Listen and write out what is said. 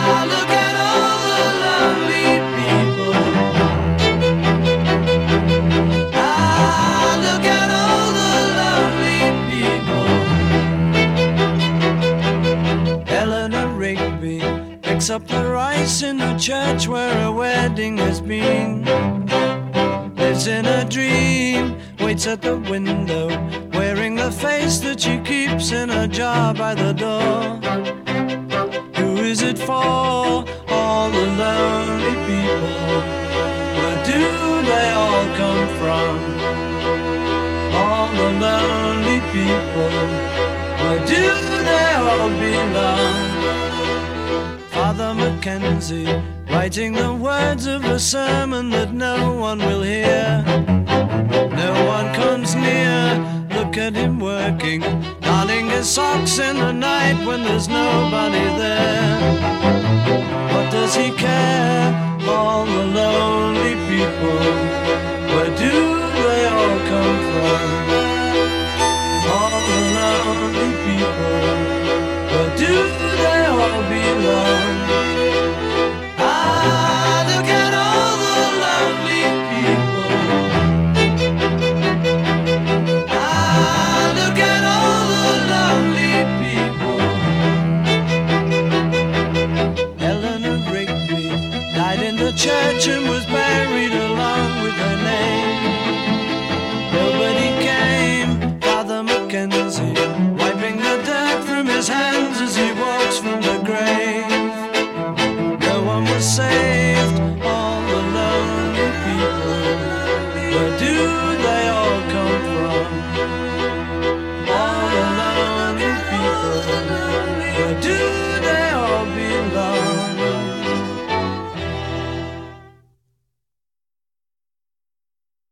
look at all the lonely people. Look at all the lonely people. Eleanor Rigby picks up the rice in the church where a wedding has been. Lives in a dream, waits at the window, wearing the face that she keeps in a jar by the door. Who is it for? All the lonely people. Where do they all come from? All the lonely people. Where do they all belong? Father Mackenzie, writing the words of a sermon that no one will hear. No one comes near, look at him working, darning his socks in the night when there's nobody there. What does he care? All the lonely people. Where do they all come from? All the lonely people. Where do they all belong? Look at all the lonely people. Look at all the lonely people. Eleanor Rigby died in the church and was